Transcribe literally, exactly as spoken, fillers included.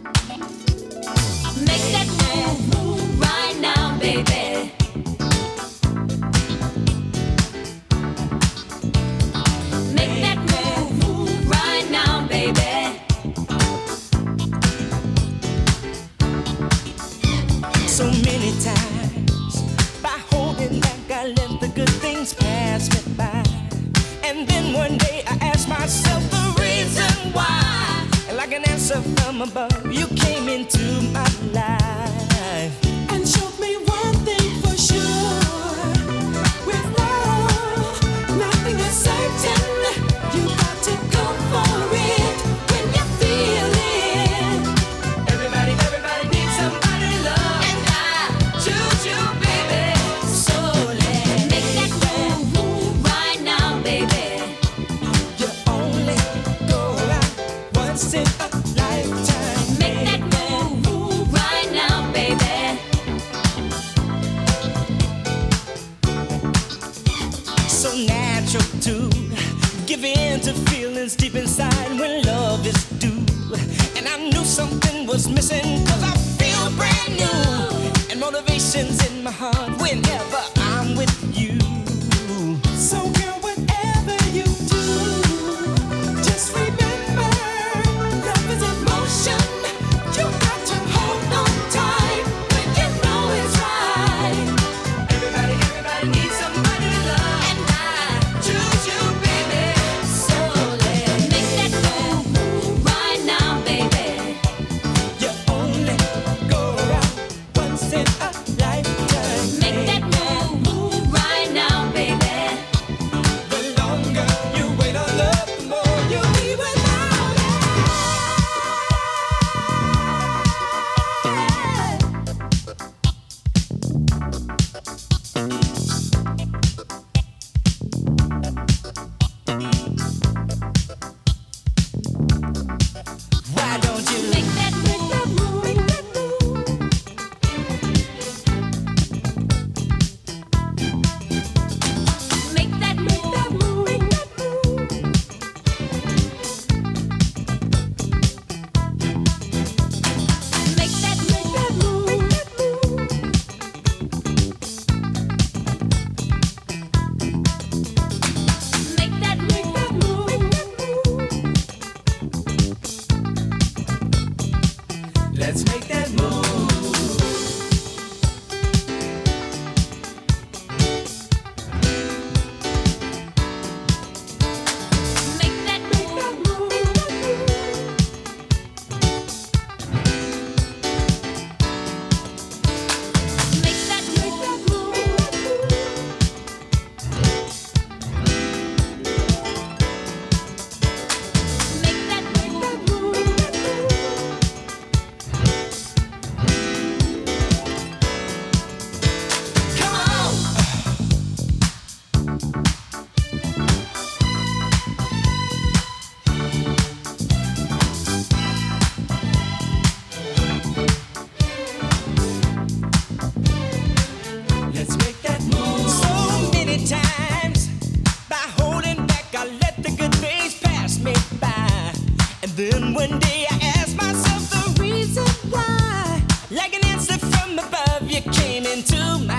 Make that move right now, baby. Make that move right now, baby. So many times by holding back, I let the good things pass me by. And then one day I asked myself the reason why. And like an answer from above, you came into my life and showed me one thing for sure. With love, nothing is certain. You got to go for it when you feel it. Everybody, everybody needs somebody to love. And I Choose you, baby. so let make that move right now, baby. You only go around once in a lifetime. Make that move right now, baby. So natural to give in to feelings deep inside when love is due. And I knew something was missing, cause I feel brand new. And motivation's in my heart whenever I'm with you. So girl, whatever you do, just remember, love is emotion. You got to hold on tight when you know it's right. Everybody, everybody needs somebody to love. And I Choose you, baby. so let make that move right now, baby. You only go around once in a lifetime. Make that move right now, baby. The longer you wait on love, the more you'll be without it. Why don't you Make that move, make that move. Make that move, make that move. Make that move, make that move. Make that move, make that move. Let's make that move. Make that move, make that move. Make that move, make that move. Make that move, make that move. Come on. Let's make that move. So many times by holding back, I let the good things pass me by. And then one day I asked myself the reason why. Like an answer from above, you came into my